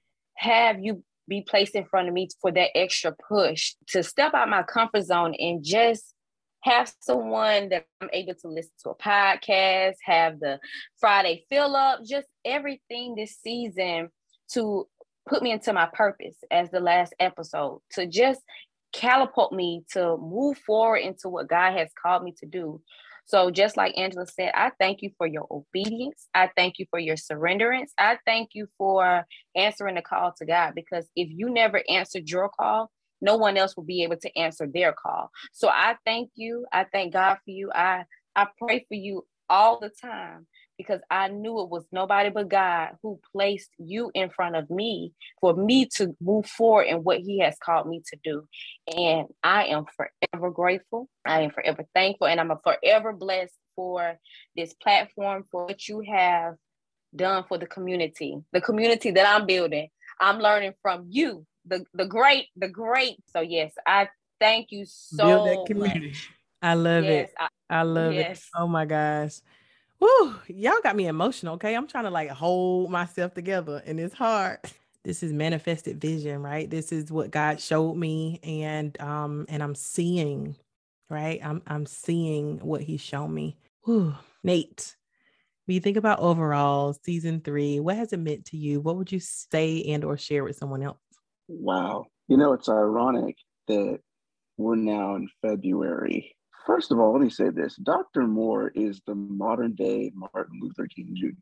have you be placed in front of me for that extra push to step out my comfort zone and just have someone that I'm able to listen to a podcast, have the Friday fill up, just everything this season to put me into my purpose as the last episode, to just catapult me to move forward into what God has called me to do. So just like Angela said, I thank you for your obedience. I thank you for your surrenderance. I thank you for answering the call to God, because if you never answered your call, no one else will be able to answer their call. So I thank you. I thank God for you. I, I pray for you all the time, because I knew it was nobody but God who placed you in front of me for me to move forward in what he has called me to do. And I am forever grateful. I am forever thankful. And I'm forever blessed for this platform, for what you have done for the community, the community that I'm building. I'm learning from you, the, the great, the great. So yes, I thank you so Build that community. much. I love Yes, it. I, I love yes. it. Oh my gosh. Woo, y'all got me emotional, okay? I'm trying to like hold myself together, and it's hard. This is manifested vision, right? This is what God showed me, and um, and I'm seeing, right? I'm I'm seeing what He's shown me. Whew. Nate, when you think about overall season three, what has it meant to you? What would you say and or share with someone else? Wow. You know, it's ironic that we're now in February. First of all, let me say this. Doctor Moore is the modern day Martin Luther King Junior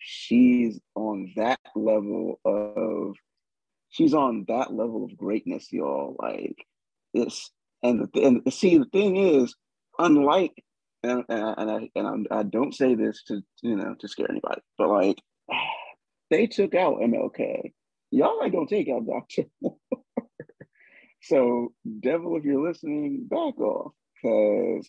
She's on that level of, she's on that level of greatness, y'all. Like, it's, and, the, and see, the thing is, unlike, and, and, and, I, and I'm, I don't say this to, you know, to scare anybody, but like, they took out M L K. Y'all ain't gonna take out Doctor Moore. So, devil, if you're listening, back off, because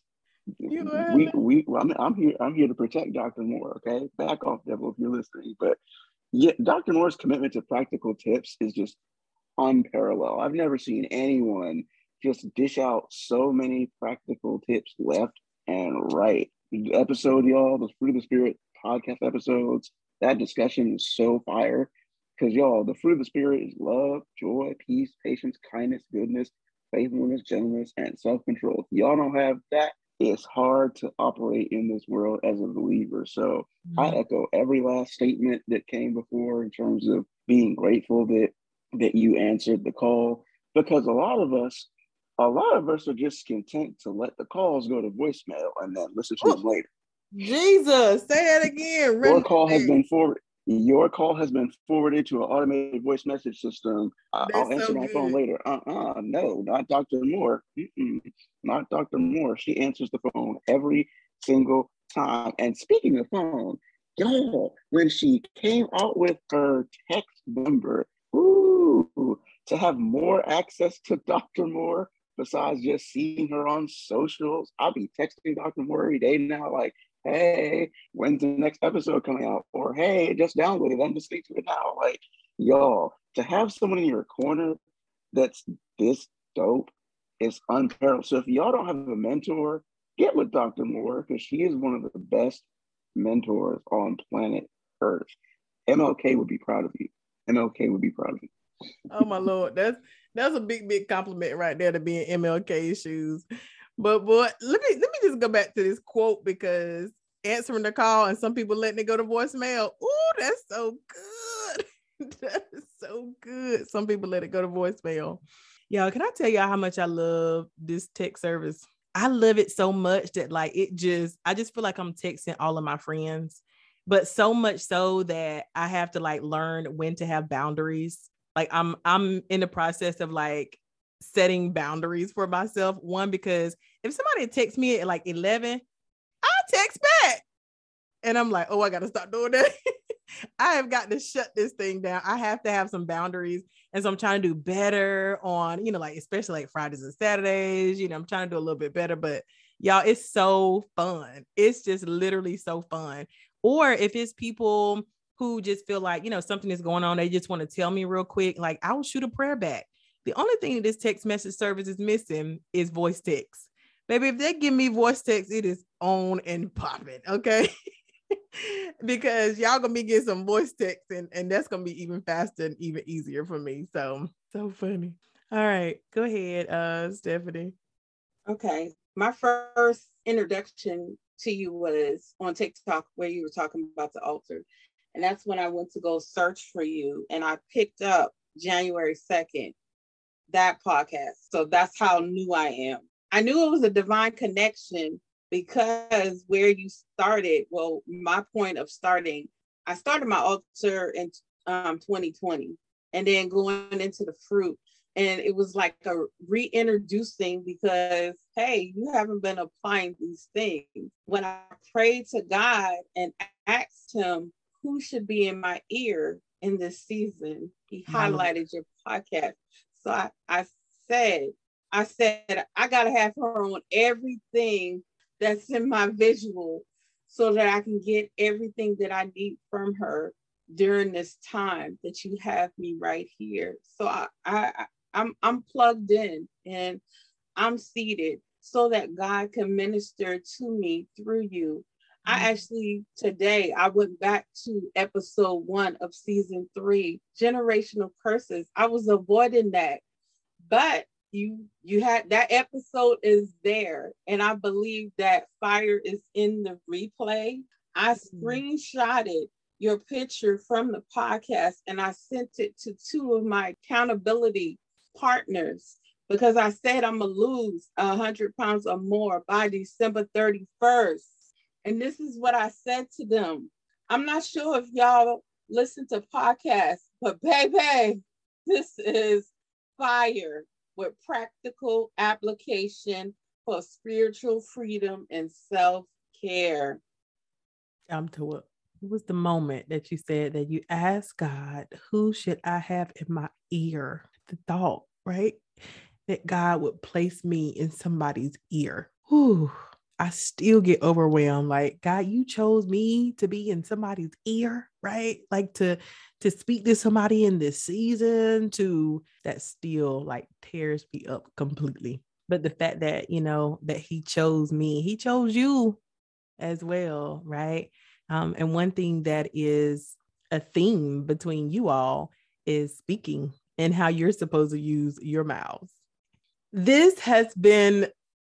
we we well, I'm I'm here I'm here to protect Doctor Moore. Okay, back off, devil, if you're listening. But yeah, Doctor Moore's commitment to practical tips is just unparalleled. I've never seen anyone just dish out so many practical tips left and right. The episode, y'all, the Fruit of the Spirit podcast episodes, that discussion is so fire. Because, y'all, the fruit of the Spirit is love, joy, peace, patience, kindness, goodness, faithfulness, gentleness, and self-control. If y'all don't have that, it's hard to operate in this world as a believer. So mm-hmm. I echo every last statement that came before in terms of being grateful that that you answered the call. Because a lot of us, a lot of us are just content to let the calls go to voicemail and then listen to oh, them later. Jesus, say that again. Your call has been forwarded. Your call has been forwarded to an automated voice message system. Uh, I'll answer so my good. phone later. Uh-uh, no, not Doctor Moore. Mm-mm, not Doctor Moore. She answers the phone every single time. And speaking of phone, y'all, when she came out with her text number, ooh, to have more access to Doctor Moore besides just seeing her on socials, I'll be texting Doctor Moore every day now, like, hey, when's the next episode coming out? Or, hey, just downloaded, I'm listening to it now. Like, y'all, to have someone in your corner that's this dope is unparalleled. So if y'all don't have a mentor, get with Doctor Moore, because she is one of the best mentors on planet Earth. M L K would be proud of you. M L K would be proud of you. Oh, my Lord. That's that's a big, big compliment right there to be in M L K's shoes. But boy, let me let me just go back to this quote, because answering the call and some people letting it go to voicemail. Ooh, that's so good. That is so good. Some people let it go to voicemail. Y'all, can I tell y'all how much I love this text service? I love it so much that like it just, I just feel like I'm texting all of my friends, but so much so that I have to like learn when to have boundaries. Like I'm I'm in the process of like setting boundaries for myself. One, because if somebody texts me at like eleven, I text back. And I'm like, oh, I got to stop doing that. I have got to shut this thing down. I have to have some boundaries. And so I'm trying to do better on, you know, like, especially like Fridays and Saturdays, you know, I'm trying to do a little bit better, but y'all, it's so fun. It's just literally so fun. Or if it's people who just feel like, you know, something is going on, they just want to tell me real quick, like I will shoot a prayer back. The only thing that this text message service is missing is voice text. Baby, if they give me voice text, it is on and popping, okay? Because y'all gonna be getting some voice text, and, and that's gonna be even faster and even easier for me. So, so funny. All right, go ahead, uh, Stephanie. Okay, my first introduction to you was on TikTok where you were talking about the altar. And that's when I went to go search for you, and I picked up January second, that podcast. So that's how new I am. I knew it was a divine connection because where you started, well, my point of starting, I started my altar in um, twenty twenty, and then going into the fruit. And it was like a reintroducing because, hey, you haven't been applying these things. When I prayed to God and asked him who should be in my ear in this season, he highlighted your podcast. So I, I said, I said, I got to have her on everything that's in my visual so that I can get everything that I need from her during this time that you have me right here. So I, I, I'm, I'm plugged in and I'm seated so that God can minister to me through you. Mm-hmm. I actually, today, I went back to episode one of season three, Generational Curses. I was avoiding that, but you, you had, that episode is there. And I believe that fire is in the replay. I mm-hmm. screenshotted your picture from the podcast and I sent it to two of my accountability partners because I said I'm gonna lose a hundred pounds or more by December thirty-first. And this is what I said to them. I'm not sure if y'all listen to podcasts, but baby, this is fire with practical application for spiritual freedom and self-care. I'm to what? What was the moment that you said that you asked God, who should I have in my ear? The thought, right? That God would place me in somebody's ear. Whew. I still get overwhelmed. Like, God, you chose me to be in somebody's ear, right? Like to, to speak to somebody in this season, to that still like tears me up completely. But the fact that, you know, that he chose me, he chose you as well, right? Um, and one thing that is a theme between you all is speaking and how you're supposed to use your mouths. This has been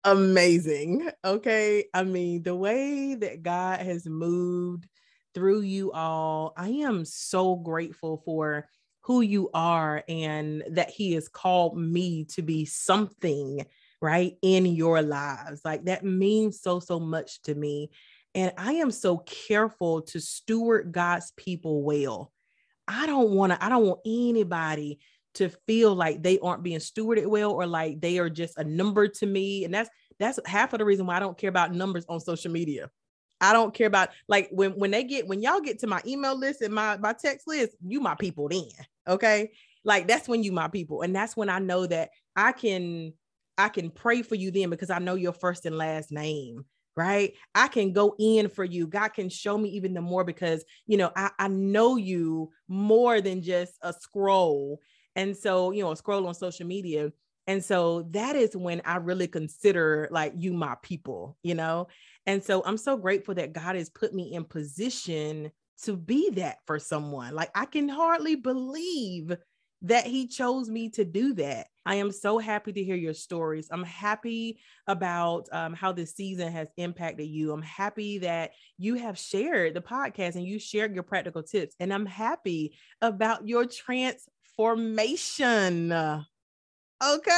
amazing. Okay. I mean, the way that God has moved through you all, I am so grateful for who you are and that he has called me to be something, right, in your lives. Like that means so, so much to me. And I am so careful to steward God's people well. I don't want to, I don't want anybody to feel like they aren't being stewarded well, or like they are just a number to me. And that's, that's half of the reason why I don't care about numbers on social media. I don't care about like when, when they get, when y'all get to my email list and my, my text list, you my people then. Okay. Like that's when you my people. And that's when I know that I can, I can pray for you then because I know your first and last name. Right. I can go in for you. God can show me even the more because, you know, I, I know you more than just a scroll. And so, you know, a scroll on social media. And so that is when I really consider like you, my people, you know? And so I'm so grateful that God has put me in position to be that for someone. Like I can hardly believe that he chose me to do that. I am so happy to hear your stories. I'm happy about um, how this season has impacted you. I'm happy that you have shared the podcast and you shared your practical tips. And I'm happy about your transformation. Okay.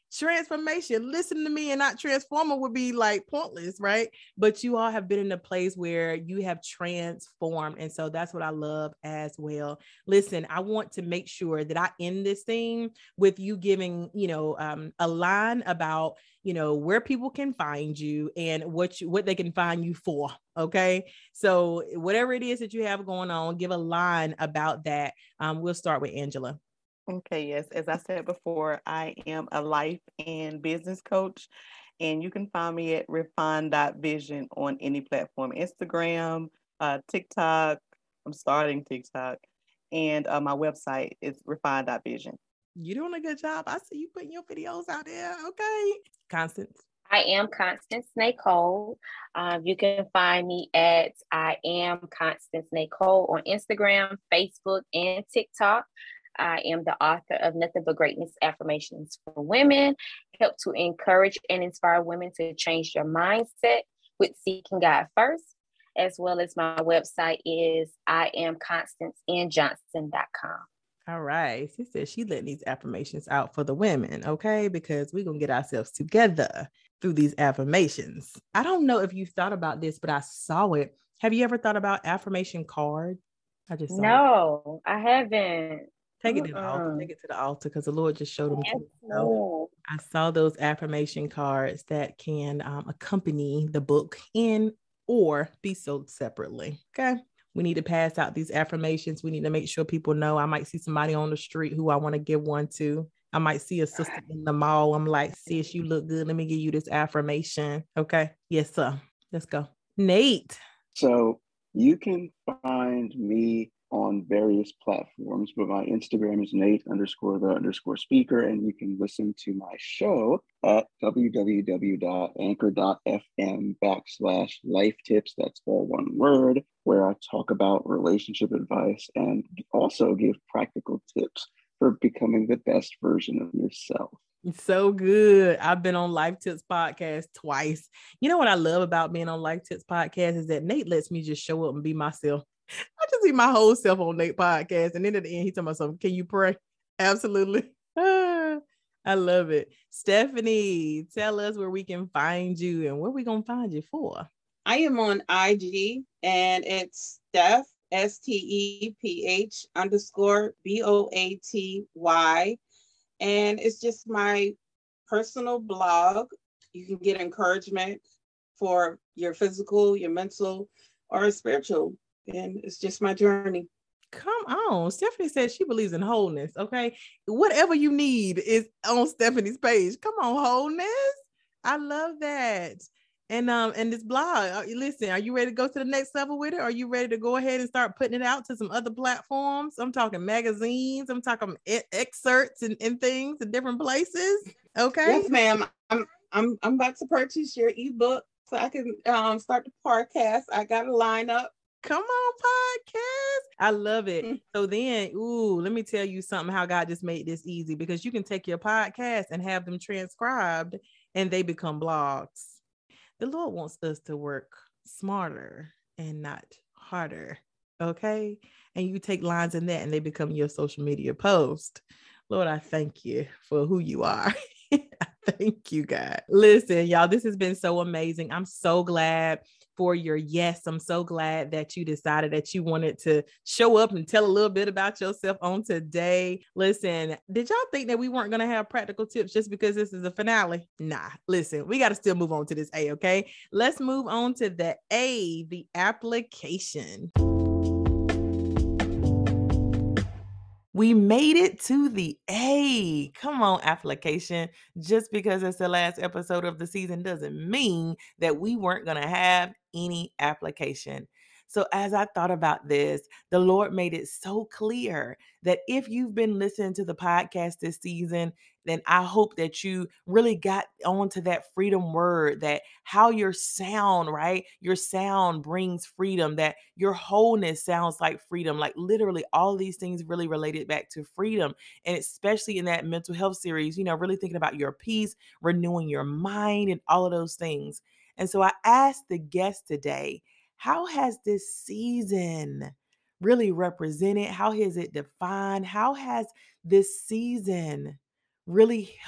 Transformation. Listen to me and not transformer would be like pointless, right? But you all have been in a place where you have transformed. And so that's what I love as well. Listen, I want to make sure that I end this thing with you giving, you know, um, a line about, you know, where people can find you and what you, what they can find you for. Okay. So whatever it is that you have going on, give a line about that. Um, we'll start with Angela. Okay, yes. As I said before, I am a life and business coach, and you can find me at refine dot vision on any platform, Instagram, uh, TikTok. I'm starting TikTok, and uh, my website is refine dot vision. You're doing a good job. I see you putting your videos out there. Okay. Constance. I am Constance Nicole. Um, you can find me at I am Constance Nicole on Instagram, Facebook, and TikTok. I am the author of Nothing But Greatness Affirmations for Women, help to encourage and inspire women to change their mindset with seeking God first, as well as my website is I am constance n johnson dot com. All right. She said she letting these affirmations out for the women, okay? Because we're going to get ourselves together through these affirmations. I don't know if you've thought about this, but I saw it. Have you ever thought about affirmation cards? I just saw No, it. I haven't. Take it to the altar. Take it to the altar because the Lord just showed them to me. So I saw those affirmation cards that can um, accompany the book in or be sold separately. Okay. We need to pass out these affirmations. We need to make sure people know. I might see somebody on the street who I want to give one to. I might see a sister in the mall. I'm like, sis, you look good. Let me give you this affirmation. Okay. Yes, sir. Let's go. Nate. So you can find me on various platforms, but my Instagram is Nate underscore the underscore speaker, and you can listen to my show at www.anchor.fm backslash life tips. That's all one word, where I talk about relationship advice and also give practical tips for becoming the best version of yourself. So good. I've been on Life Tips Podcast twice. You know what I love about being on Life Tips Podcast is that Nate lets me just show up and be myself. I just see my whole self on Nate podcast. And then at the end, he told me something. Can you pray? Absolutely. Ah, I love it. Stephanie, tell us where we can find you and where we going to find you for. I am on I G and it's Steph, S T E P H underscore B O A T Y. And it's just my personal blog. You can get encouragement for your physical, your mental, or spiritual. And it's just my journey. Come on. Stephanie said she believes in wholeness. Okay. Whatever you need is on Stephanie's page. Come on, wholeness. I love that. And um, and this blog, uh, listen, are you ready to go to the next level with it? Or are you ready to go ahead and start putting it out to some other platforms? I'm talking magazines. I'm talking e- excerpts and, and things in different places. Okay. Yes, ma'am. I'm I'm I'm about to purchase your ebook so I can um start the podcast. I got a lineup. Come on, podcast. I love it. Mm-hmm. So then, ooh, let me tell you something, how God just made this easy, because you can take your podcast and have them transcribed and they become blogs. The Lord wants us to work smarter and not harder. Okay. And you take lines in that and they become your social media post. Lord, I thank you for who you are. Thank you, God. Listen, y'all, this has been so amazing. I'm so glad for your yes. I'm so glad that you decided that you wanted to show up and tell a little bit about yourself on today. Listen, did y'all think that we weren't going to have practical tips just because this is a finale? Nah, listen, we got to still move on to this A, okay? Let's move on to the A, the application. We made it to the A. Come on, application. Just because it's the last episode of the season doesn't mean that we weren't going to have any application. So as I thought about this, the Lord made it so clear that if you've been listening to the podcast this season, then I hope that you really got onto that freedom word, that how your sound, right? Your sound brings freedom, that your wholeness sounds like freedom. Like literally all these things really related back to freedom. And especially in that mental health series, you know, really thinking about your peace, renewing your mind and all of those things. And so I asked the guest today, how has this season really represented? How has it defined? How has this season really helped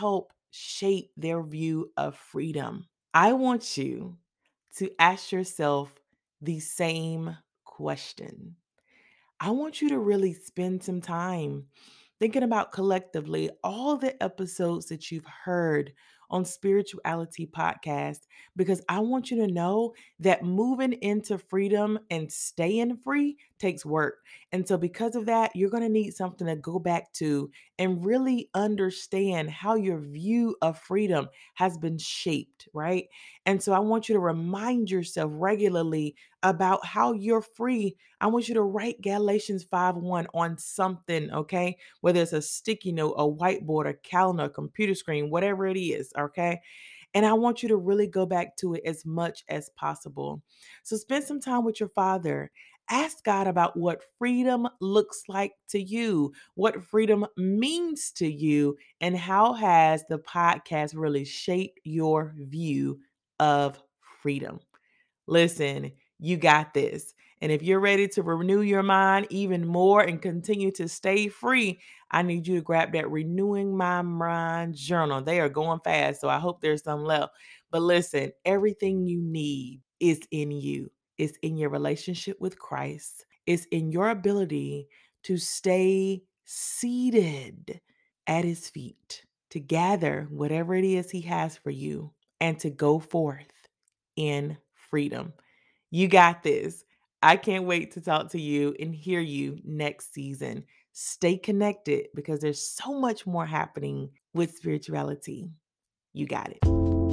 shape their view of freedom. I want you to ask yourself the same question. I want you to really spend some time thinking about collectively all the episodes that you've heard on Spirituality Podcast, because I want you to know that moving into freedom and staying free takes work. And so because of that, you're going to need something to go back to and really understand how your view of freedom has been shaped, right? And so I want you to remind yourself regularly about how you're free. I want you to write Galatians five one on something, okay? Whether it's a sticky note, a whiteboard, a calendar, a computer screen, whatever it is, okay? And I want you to really go back to it as much as possible. So spend some time with your Father. Ask God about what freedom looks like to you, what freedom means to you, and how has the podcast really shaped your view of freedom. Listen, you got this. And if you're ready to renew your mind even more and continue to stay free, I need you to grab that Renewing My Mind journal. They are going fast, so I hope there's some left. But listen, everything you need is in you. It's in your relationship with Christ. It's in your ability to stay seated at his feet, to gather whatever it is he has for you, and to go forth in freedom. You got this. I can't wait to talk to you and hear you next season. Stay connected because there's so much more happening with spirituality. You got it.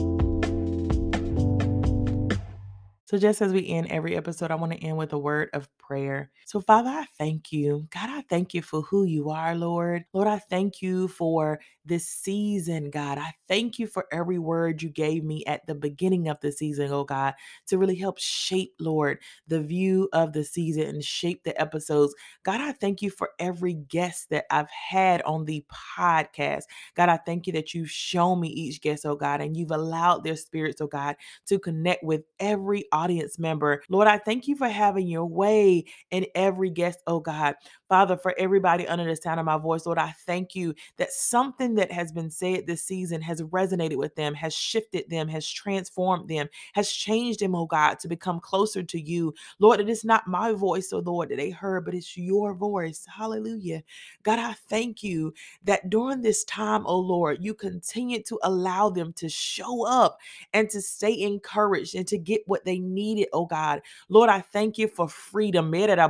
So just as we end every episode, I want to end with a word of prayer. So Father, I thank you. God, I thank you for who you are, Lord. Lord, I thank you for this season, God. I thank you for every word you gave me at the beginning of the season, oh God, to really help shape, Lord, the view of the season and shape the episodes. God, I thank you for every guest that I've had on the podcast. God, I thank you that you've shown me each guest, oh God, and you've allowed their spirits, oh God, to connect with every audience member. Lord, I thank you for having your way in every guest, oh God. Father, for everybody under the sound of my voice, Lord, I thank you that something that has been said this season has resonated with them, has shifted them, has transformed them, has changed them, oh God, to become closer to you. Lord, it is not my voice, oh Lord, that they heard, but it's your voice. Hallelujah. God, I thank you that during this time, oh Lord, you continue to allow them to show up and to stay encouraged and to get what they needed, oh God. Lord, I thank you for freedom,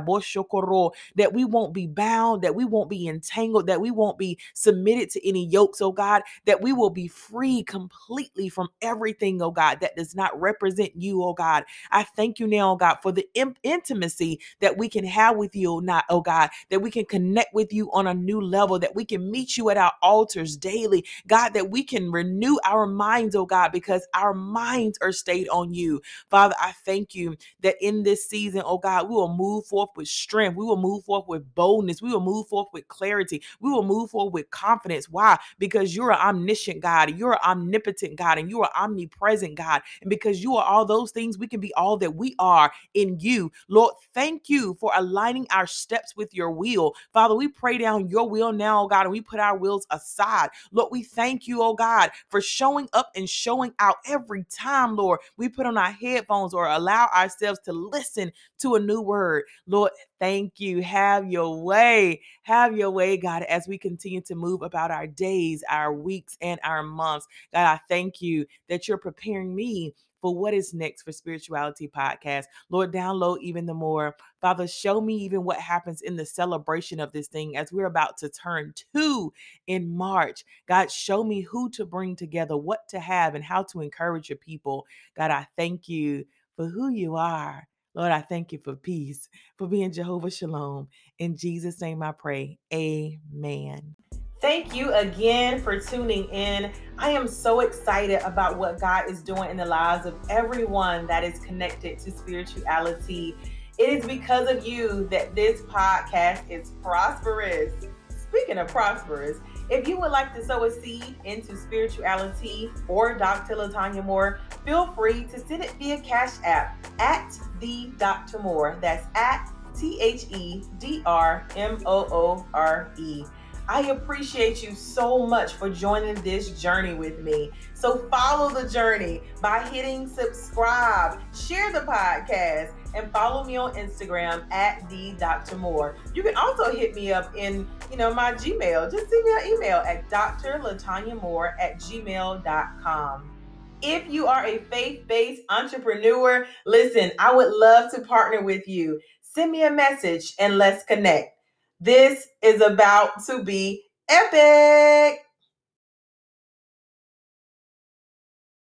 that we won't be bound, that we won't be entangled, that we won't be submitted to any yokes, oh God, that we will be free completely from everything, oh God, that does not represent you, oh God. I thank you now, oh God, for the in- intimacy that we can have with you, not, oh God, that we can connect with you on a new level, that we can meet you at our altars daily, God, that we can renew our minds, oh God, because our minds are stayed on you. Father, I thank you that in this season, oh God, we will move forth with strength. We will move forth with boldness. We will move forth with clarity. We will move forward with confidence. Why? Because you're an omniscient God. You're an omnipotent God, and you are omnipresent God. And because you are all those things, we can be all that we are in you. Lord, thank you for aligning our steps with your will. Father, we pray down your will now, oh God, and we put our wills aside. Lord, we thank you, oh God, for showing up and showing out every time, Lord, we put on our headphones or allow ourselves to listen to a new word. Lord, thank you. Have your way. Have your way, God, as we continue to move about our days, our weeks, and our months. God, I thank you that you're preparing me for what is next for Spirituality Podcast. Lord, download even the more. Father, show me even what happens in the celebration of this thing as we're about to turn two in March. God, show me who to bring together, what to have, and how to encourage your people. God, I thank you for who you are. Lord, I thank you for peace, for being Jehovah Shalom. In Jesus' name I pray. Amen. Thank you again for tuning in. I am so excited about what God is doing in the lives of everyone that is connected to spirituality. It is because of you that this podcast is prosperous. Speaking of prosperous, if you would like to sow a seed into spirituality or Doctor LaTanya Moore, feel free to send it via Cash App at the Doctor Moore. That's at T H E D R M O O R E. I appreciate you so much for joining this journey with me. So follow the journey by hitting subscribe, share the podcast, and follow me on Instagram at the Doctor Moore. You can also hit me up in, you know, my Gmail. Just send me an email at d r latanya moore at gmail dot com. If you are a faith-based entrepreneur, listen, I would love to partner with you. Send me a message and let's connect. This is about to be epic.